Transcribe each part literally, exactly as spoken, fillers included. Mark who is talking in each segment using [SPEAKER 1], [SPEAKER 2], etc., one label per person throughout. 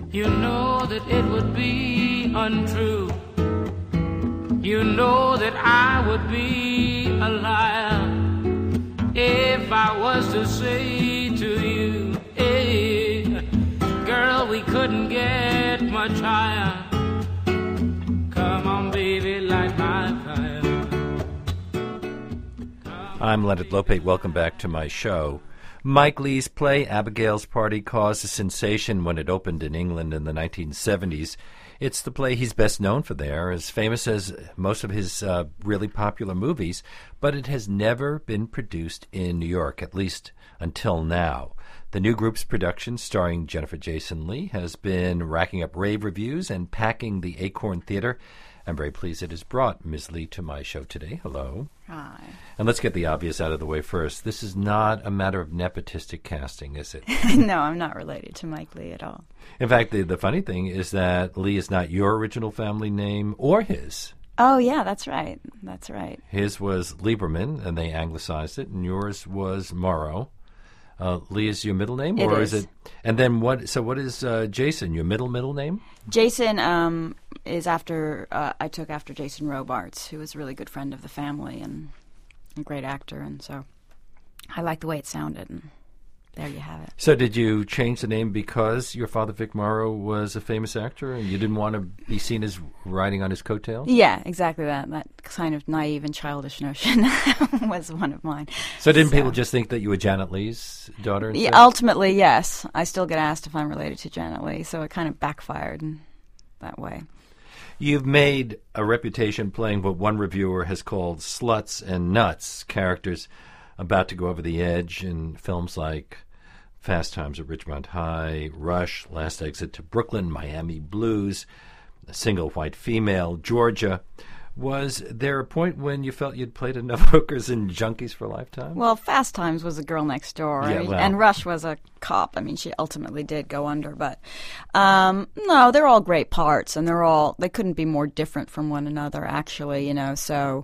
[SPEAKER 1] You know that it would be untrue. You know that I would be a liar if I was to say to you, hey, girl, we couldn't get much higher. Come on, baby, light my fire.
[SPEAKER 2] I'm Leonard Lopate. Welcome back to my show. Mike Leigh's play Abigail's Party caused a sensation when it opened in England in the nineteen seventies. It's the play he's best known for there, as famous as most of his uh, really popular movies, but it has never been produced in New York, at least until now. The new group's production, starring Jennifer Jason Leigh, has been racking up rave reviews and packing the Acorn Theater. I'm very pleased it has brought Miz Leigh to my show today. Hello.
[SPEAKER 3] Hi.
[SPEAKER 2] And let's get the obvious out of the way first. This is not a matter of nepotistic casting, is it?
[SPEAKER 3] No, I'm not related to Mike Leigh at all.
[SPEAKER 2] In fact, the, the funny thing is that Leigh is not your original family name or his.
[SPEAKER 3] Oh, yeah, that's right. That's right.
[SPEAKER 2] His was Lieberman, and they anglicized it, and yours was Morrow. Uh, Leigh is your middle name,
[SPEAKER 3] it
[SPEAKER 2] or
[SPEAKER 3] is.
[SPEAKER 2] is it? And then what? So what is uh, Jason? Your middle middle name?
[SPEAKER 3] Jason um, is after uh, I took after Jason Robards, who was a really good friend of the family and a great actor, and so I liked the way it sounded, and there you have it.
[SPEAKER 2] So did you change the name because your father, Vic Morrow, was a famous actor, and you didn't want to be seen as riding on his coattails?
[SPEAKER 3] Yeah, exactly that. That kind of naive and childish notion was one of mine.
[SPEAKER 2] So didn't
[SPEAKER 3] so.
[SPEAKER 2] people just think that you were Janet Leigh's daughter instead?
[SPEAKER 3] Yeah, ultimately, yes. I still get asked if I'm related to Janet Leigh, so it kind of backfired in that way.
[SPEAKER 2] You've made a reputation playing what one reviewer has called sluts and nuts, characters about to go over the edge in films like Fast Times at Ridgemont High, Rush, Last Exit to Brooklyn, Miami Blues, A Single White Female, Georgia. Was there a point when you felt you'd played enough hookers and junkies for a lifetime?
[SPEAKER 3] Well, Fast Times was a girl next door,
[SPEAKER 2] Yeah, well.
[SPEAKER 3] and Rush was a cop. I mean, she ultimately did go under, but um, no, they're all great parts, and they're all they couldn't be more different from one another, actually. You know, so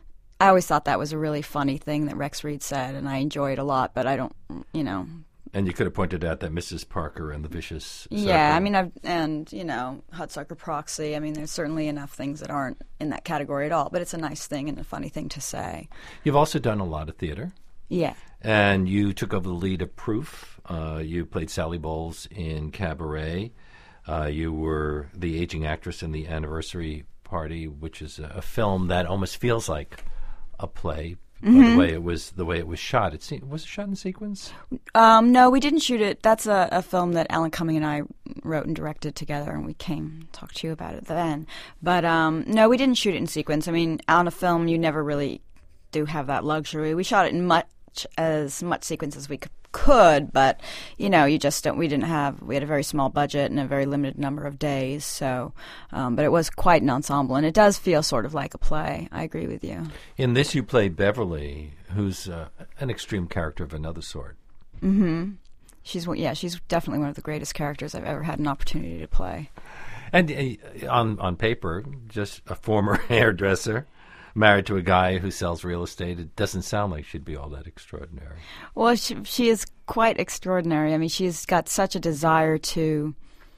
[SPEAKER 3] I always thought that was a really funny thing that Rex Reed said, and I enjoy it a lot. But I don't, you know.
[SPEAKER 2] And you could have pointed out that Missus Parker and the Vicious Circle.
[SPEAKER 3] Yeah, I mean, I've, and, you know, Hudsucker Proxy. I mean, there's certainly enough things that aren't in that category at all, but it's a nice thing and a funny thing to say.
[SPEAKER 2] You've also done a lot of theater.
[SPEAKER 3] Yeah.
[SPEAKER 2] And you took over the lead of Proof. Uh, you played Sally Bowles in Cabaret. Uh, you were the aging actress in The Anniversary Party, which is a, a film that almost feels like a play.
[SPEAKER 3] Mm-hmm.
[SPEAKER 2] By the way it was the way it was shot. It se- was it shot in sequence?
[SPEAKER 3] Um, no, we didn't shoot it. That's a, a film that Alan Cumming and I wrote and directed together, and we came and talked to you about it then. But um, no, we didn't shoot it in sequence. I mean, on a film, you never really do have that luxury. We shot it in much as much sequence as we could. Could, but you know, you just don't. We didn't have. We had a very small budget and a very limited number of days. So, um, but it was quite an ensemble, and it does feel sort of like a play. I agree with you.
[SPEAKER 2] In this, you play Beverly, who's uh, an extreme character of another sort.
[SPEAKER 3] Mm-hmm. She's yeah, she's definitely one of the greatest characters I've ever had an opportunity to play.
[SPEAKER 2] And uh, on on paper, just a former hairdresser. Married to a guy who sells real estate, it doesn't sound like she'd be all that extraordinary.
[SPEAKER 3] Well, she, she is quite extraordinary. I mean, she's got such a desire to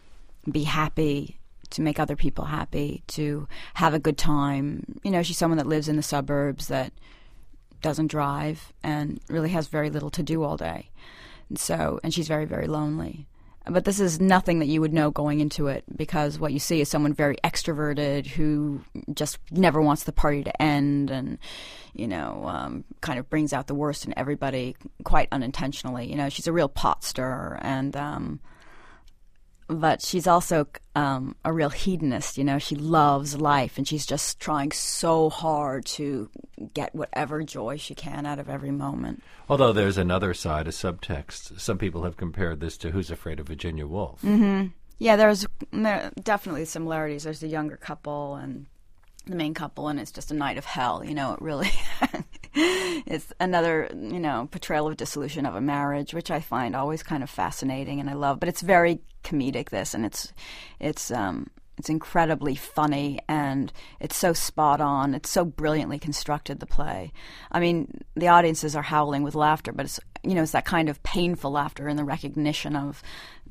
[SPEAKER 3] be happy, to make other people happy, to have a good time. You know, she's someone that lives in the suburbs, that doesn't drive, and really has very little to do all day. And so, and she's very, very lonely. But this is nothing that you would know going into it, because what you see is someone very extroverted who just never wants the party to end, and, you know, um, kind of brings out the worst in everybody quite unintentionally. You know, she's a real pot stirrer, and um, but she's also um, a real hedonist. You know, she loves life, and she's just trying so hard to get whatever joy she can out of every moment.
[SPEAKER 2] Although there's another side, a subtext. Some people have compared this to Who's Afraid of Virginia Woolf.
[SPEAKER 3] Mm-hmm. Yeah, there's there are definitely similarities. There's the younger couple and the main couple, and it's just a night of hell. You know, it really it's another, you know, portrayal of dissolution of a marriage, which I find always kind of fascinating and I love. But it's very comedic, this, and it's it's um it's incredibly funny, and it's so spot on. It's so brilliantly constructed, the play. I mean, the audiences are howling with laughter, but it's, you know, it's that kind of painful laughter and the recognition of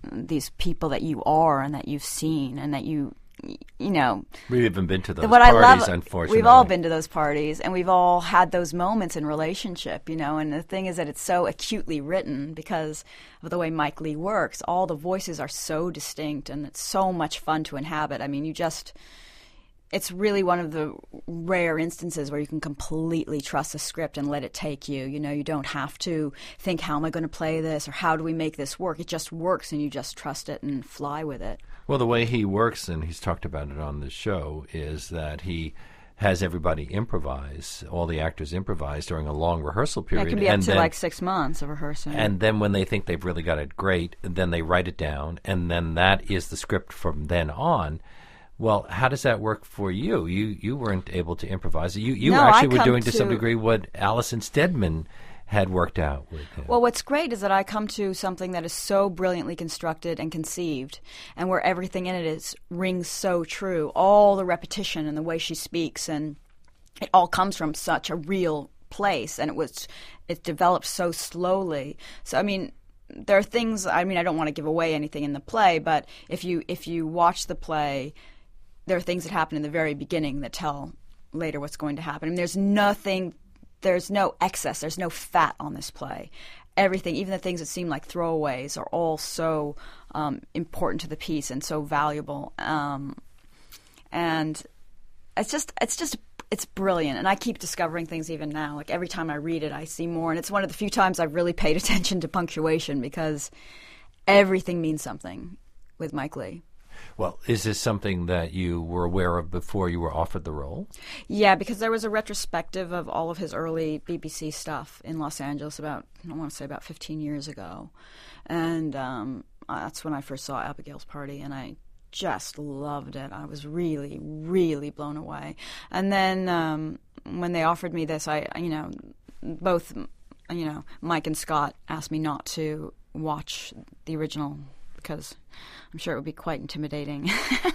[SPEAKER 3] these people that you are and that you've seen and that you, you know.
[SPEAKER 2] We've even been to those
[SPEAKER 3] what
[SPEAKER 2] parties,
[SPEAKER 3] I love,
[SPEAKER 2] unfortunately.
[SPEAKER 3] We've all been to those parties, and we've all had those moments in relationship, you know. And the thing is that it's so acutely written because of the way Mike Leigh works. All the voices are so distinct, and it's so much fun to inhabit. I mean, you just... It's really one of the rare instances where you can completely trust a script and let it take you. You know, you don't have to think, how am I going to play this, or how do we make this work? It just works, and you just trust it and fly with it.
[SPEAKER 2] Well, the way he works, and he's talked about it on the show, is that he has everybody improvise, all the actors improvise during a long rehearsal period.
[SPEAKER 3] It can be up
[SPEAKER 2] and
[SPEAKER 3] to
[SPEAKER 2] then,
[SPEAKER 3] like six months of rehearsing.
[SPEAKER 2] And then when they think they've really got it great, then they write it down, and then that is the script from then on. Well, how does that work for you? You you weren't able to improvise. You you
[SPEAKER 3] no,
[SPEAKER 2] actually
[SPEAKER 3] I
[SPEAKER 2] were
[SPEAKER 3] come
[SPEAKER 2] doing to,
[SPEAKER 3] to
[SPEAKER 2] some degree what Alison Steadman had worked out with him.
[SPEAKER 3] Well, what's great is that I come to something that is so brilliantly constructed and conceived, and where everything in it is rings so true. All the repetition and the way she speaks, and it all comes from such a real place, and it was it developed so slowly. So, I mean, there are things. I mean, I don't want to give away anything in the play, but if you if you watch the play, there are things that happen in the very beginning that tell later what's going to happen. I mean, there's nothing, there's no excess, there's no fat on this play. Everything, even the things that seem like throwaways, are all so um, important to the piece and so valuable. Um, and it's just, it's just, it's brilliant. And I keep discovering things even now. Like every time I read it, I see more. And it's one of the few times I've really paid attention to punctuation, because everything means something with Mike Leigh.
[SPEAKER 2] Well, is this something that you were aware of before you were offered the role?
[SPEAKER 3] Yeah, because there was a retrospective of all of his early B B C stuff in Los Angeles about, I want to say about fifteen years ago. And um, that's when I first saw Abigail's Party, and I just loved it. I was really, really blown away. And then um, when they offered me this, I, you know, both, you know, Mike and Scott asked me not to watch the original, because I'm sure it would be quite intimidating,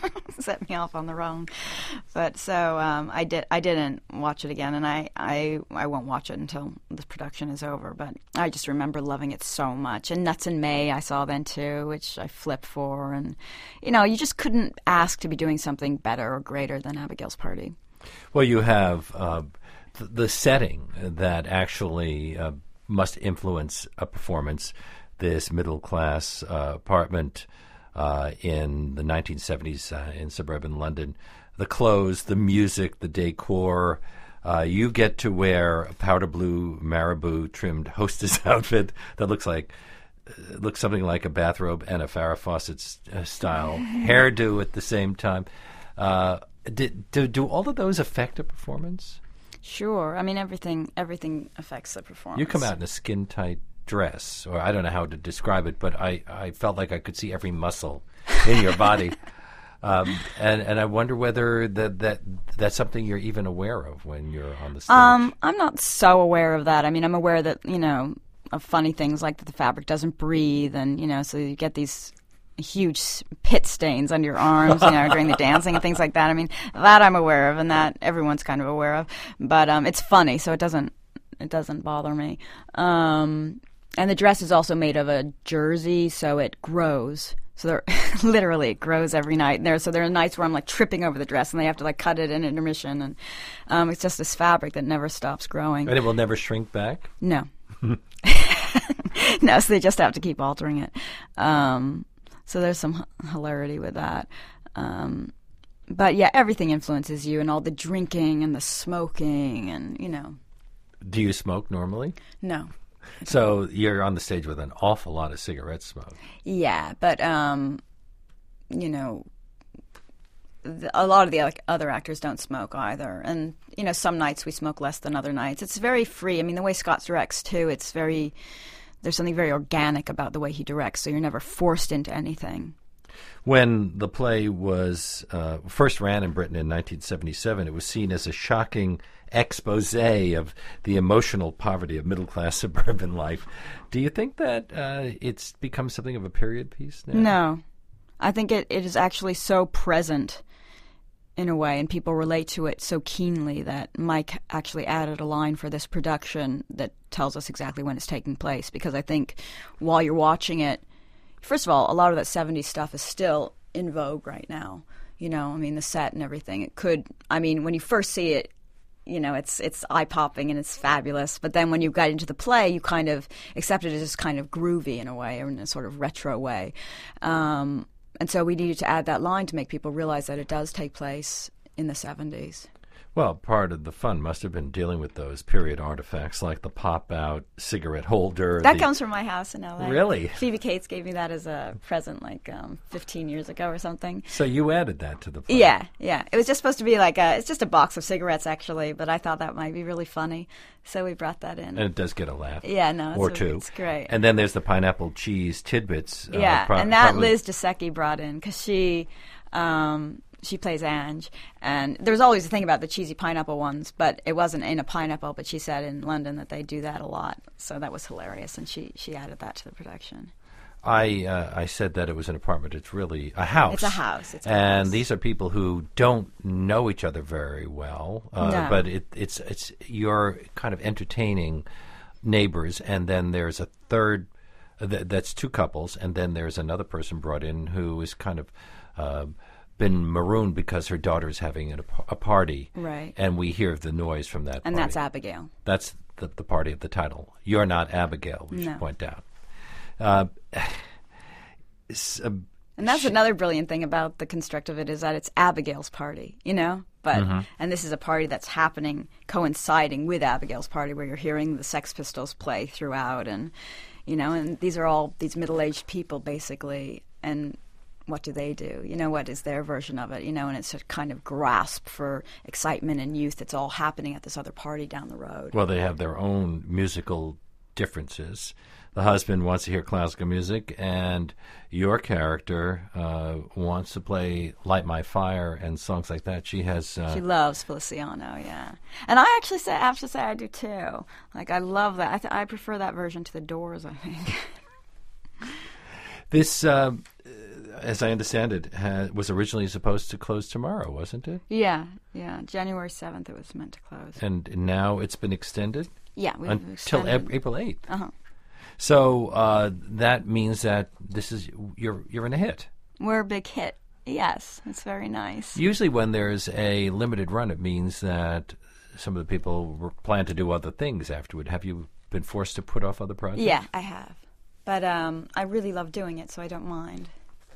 [SPEAKER 3] set me off on the wrong. But so um, I did. I didn't watch it again, and I, I I won't watch it until the production is over. But I just remember loving it so much. And Nuts in May I saw then too, which I flipped for. And you know, you just couldn't ask to be doing something better or greater than Abigail's Party.
[SPEAKER 2] Well, you have uh, th- the setting that actually uh, must influence a performance. This middle-class uh, apartment uh, in the nineteen seventies uh, in suburban London. The clothes, the music, the decor. Uh, you get to wear a powder blue marabou-trimmed hostess outfit that looks like uh, looks something like a bathrobe and a Farrah Fawcett uh, style hairdo at the same time. Uh, did, do, do all of those affect a performance?
[SPEAKER 3] Sure. I mean, everything everything affects the performance.
[SPEAKER 2] You come out in a skin-tight dress, or I don't know how to describe it, but I, I felt like I could see every muscle in your body. Um, and, and I wonder whether that, that that's something you're even aware of when you're on the stage.
[SPEAKER 3] Um, I'm not so aware of that. I mean, I'm aware that, you know, of funny things like that the fabric doesn't breathe, and, you know, so you get these huge pit stains under your arms, you know, during the dancing and things like that. I mean, that I'm aware of, and that everyone's kind of aware of. But um, it's funny, so it doesn't it doesn't bother me. Um And the dress is also made of a jersey, so it grows. So there, literally, it grows every night. And there, so there are nights where I'm like tripping over the dress, and they have to like cut it in intermission. And um, it's just this fabric that never stops growing.
[SPEAKER 2] And it will never shrink back?
[SPEAKER 3] No, no. So they just have to keep altering it. Um, so there's some h- hilarity with that. Um, but yeah, everything influences you, and all the drinking and the smoking, and you know.
[SPEAKER 2] Do you smoke normally?
[SPEAKER 3] No.
[SPEAKER 2] So you're on the stage with an awful lot of cigarette smoke.
[SPEAKER 3] Yeah, but, um, you know, the, a lot of the other actors don't smoke either. And, you know, some nights we smoke less than other nights. It's very free. I mean, the way Scott directs, too, it's very, there's something very organic about the way he directs, so you're never forced into anything.
[SPEAKER 2] When the play was uh, first ran in Britain in nineteen seventy-seven, it was seen as a shocking expose of the emotional poverty of middle-class suburban life. Do you think that uh, it's become something of a period piece now?
[SPEAKER 3] No. I think it, it is actually so present in a way, and people relate to it so keenly that Mike actually added a line for this production that tells us exactly when it's taking place, because I think while you're watching it, first of all, a lot of that seventies stuff is still in vogue right now. You know, I mean, the set and everything. It could, I mean, when you first see it, you know, it's it's eye-popping and it's fabulous. But then when you got into the play, you kind of accept it as just kind of groovy in a way, or in a sort of retro way. Um, and so we needed to add that line to make people realize that it does take place in the seventies.
[SPEAKER 2] Well, part of the fun must have been dealing with those period artifacts like the pop-out cigarette holder.
[SPEAKER 3] That
[SPEAKER 2] the...
[SPEAKER 3] comes from my house in L A.
[SPEAKER 2] Really?
[SPEAKER 3] Phoebe Cates gave me that as a present like um, fifteen years ago or something.
[SPEAKER 2] So you added that to the play.
[SPEAKER 3] Yeah, yeah. It was just supposed to be like a, it's just a box of cigarettes actually, but I thought that might be really funny. So we brought that in.
[SPEAKER 2] And it does get a laugh.
[SPEAKER 3] Yeah, no, it's
[SPEAKER 2] or
[SPEAKER 3] a,
[SPEAKER 2] two.
[SPEAKER 3] It's great.
[SPEAKER 2] And then there's the pineapple cheese tidbits.
[SPEAKER 3] Yeah,
[SPEAKER 2] uh, pro-
[SPEAKER 3] and that
[SPEAKER 2] probably...
[SPEAKER 3] Liz Giesecke brought in because she... Um, She plays Ange, and there was always a thing about the cheesy pineapple ones, but it wasn't in a pineapple, but she said in London that they do that a lot, so that was hilarious, and she, she added that to the production.
[SPEAKER 2] I uh, I said that it was an apartment. It's really a house.
[SPEAKER 3] It's a house. It's a
[SPEAKER 2] and
[SPEAKER 3] house.
[SPEAKER 2] These are people who don't know each other very well, uh,
[SPEAKER 3] No.
[SPEAKER 2] but it, it's it's you're kind of entertaining neighbors, and then there's a third uh, th- that's two couples, and then there's another person brought in who is kind of uh, been marooned because her daughter's having a, a party,
[SPEAKER 3] Right.
[SPEAKER 2] And we hear the noise from that.
[SPEAKER 3] And
[SPEAKER 2] party.
[SPEAKER 3] that's Abigail.
[SPEAKER 2] That's the, the party of the title. You're not Abigail, we
[SPEAKER 3] No.
[SPEAKER 2] should point out. Uh, uh,
[SPEAKER 3] And that's another brilliant thing about the construct of it is that it's Abigail's party, you know? But
[SPEAKER 2] Mm-hmm.
[SPEAKER 3] and this is a party that's happening, coinciding with Abigail's party, where you're hearing the Sex Pistols play throughout, and you know, and these are all these middle-aged people basically, and what do they do? You know, what is their version of it? You know, and it's a kind of grasp for excitement and youth. It's all happening at this other party down the road.
[SPEAKER 2] Well, they have their own musical differences. The husband wants to hear classical music, and your character uh, wants to play Light My Fire and songs like that. She has... Uh,
[SPEAKER 3] She loves Feliciano, yeah. And I actually say, I have to say I do too. Like, I love that. I, th- I prefer that version to The Doors, I think.
[SPEAKER 2] This, uh, as I understand it, ha- was originally supposed to close tomorrow, wasn't it?
[SPEAKER 3] Yeah, yeah. January seventh it was meant to close.
[SPEAKER 2] And now it's been extended?
[SPEAKER 3] Yeah, we've
[SPEAKER 2] Until
[SPEAKER 3] extended.
[SPEAKER 2] Ap- April eighth.
[SPEAKER 3] Uh-huh.
[SPEAKER 2] So uh, that means that this is you're you're in a hit.
[SPEAKER 3] We're a big hit. Yes, it's very nice.
[SPEAKER 2] Usually when there's a limited run, it means that some of the people were- plan to do other things afterward. Have you been forced to put off other projects?
[SPEAKER 3] Yeah, I have. But um, I really love doing it, so I don't mind.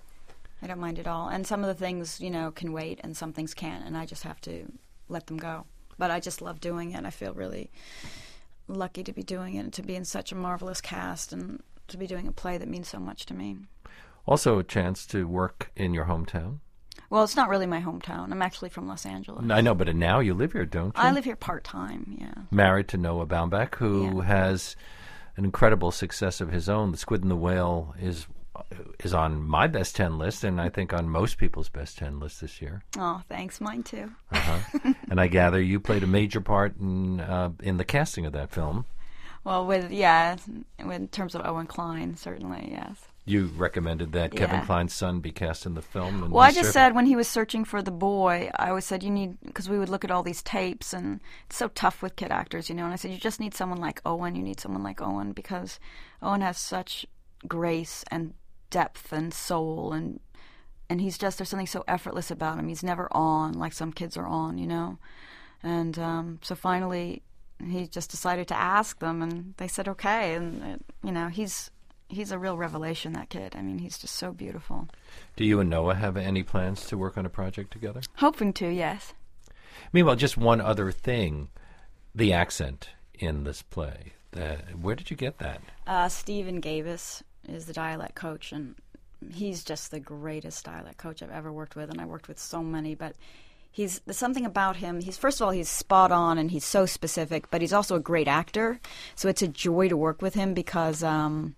[SPEAKER 3] I don't mind at all. And some of the things, you know, can wait, and some things can't, and I just have to let them go. But I just love doing it. I feel really lucky to be doing it and to be in such a marvelous cast and to be doing a play that means so much to me.
[SPEAKER 2] Also a chance to work in your hometown.
[SPEAKER 3] Well, it's not really my hometown. I'm actually from Los Angeles.
[SPEAKER 2] I know, but now you live here, don't you?
[SPEAKER 3] I live here part-time, yeah.
[SPEAKER 2] Married to Noah Baumbach, who
[SPEAKER 3] Yeah.
[SPEAKER 2] has an incredible success of his own. The Squid and the Whale is is on my best ten list, and I think on most people's best ten list this year.
[SPEAKER 3] Oh, thanks. Mine too.
[SPEAKER 2] Uh-huh. And I gather you played a major part in uh, in the casting of that film.
[SPEAKER 3] Well, with, yeah, in terms of Owen Klein, certainly, yes.
[SPEAKER 2] You recommended that Kevin
[SPEAKER 3] Yeah.
[SPEAKER 2] Kline's son be cast in the film. And
[SPEAKER 3] Well, I
[SPEAKER 2] he's
[SPEAKER 3] just
[SPEAKER 2] terrific.
[SPEAKER 3] said when he was searching for the boy, I always said you need, because we would look at all these tapes, and it's so tough with kid actors, you know, and I said you just need someone like Owen, you need someone like Owen, because Owen has such grace and depth and soul, and and he's just, there's something so effortless about him. He's never on like some kids are on, you know. And um, so finally he just decided to ask them, and they said okay, and, it, you know, he's... He's a real revelation, that kid. I mean, he's just so beautiful.
[SPEAKER 2] Do you and Noah have any plans to work on a project together?
[SPEAKER 3] Hoping to, yes.
[SPEAKER 2] Meanwhile, just one other thing, the accent in this play. Uh, where did you get that?
[SPEAKER 3] Uh, Stephen Gavis is the dialect coach, and he's just the greatest dialect coach I've ever worked with, and I worked with so many, but he's there's something about him. He's first of all, he's spot on, and he's so specific, but he's also a great actor, so it's a joy to work with him because... Um,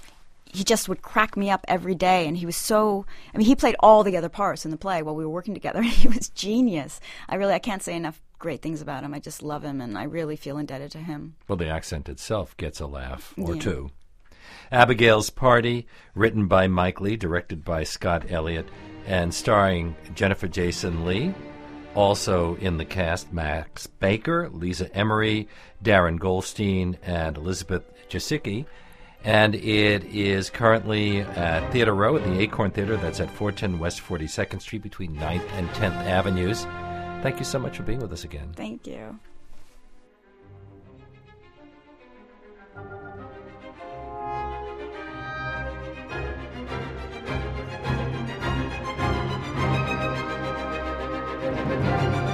[SPEAKER 3] he just would crack me up every day, and he was so, I mean, he played all the other parts in the play while we were working together, and he was genius. I really, I can't say enough great things about him. I just love him, and I really feel indebted to him.
[SPEAKER 2] Well, the accent itself gets a laugh or
[SPEAKER 3] Yeah.
[SPEAKER 2] two. Abigail's Party, written by Mike Leigh, directed by Scott Elliott, and starring Jennifer Jason Leigh. Also in the cast, Max Baker, Lisa Emery, Darren Goldstein, and Elizabeth Giesecke. And it is currently at Theater Row at the Acorn Theater. That's at four ten West forty-second Street between ninth and tenth Avenues. Thank you so much for being with us again.
[SPEAKER 3] Thank you.
[SPEAKER 2] Thank you.